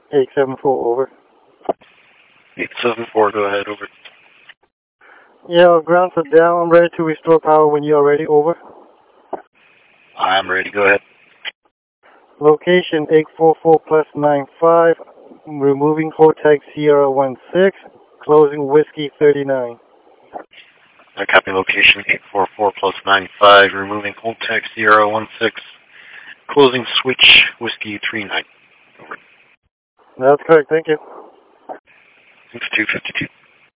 874, over. 874, go ahead, over. Yeah, grounds are down. I'm ready to restore power when you are ready, over. I'm ready, go ahead. Location 844 plus 95, removing Hotel Sierra 16, closing Whiskey 39. I copy location 844 plus 95, removing Hotel Sierra 16, closing switch Whiskey 39. Over. That's correct, thank you. 6252.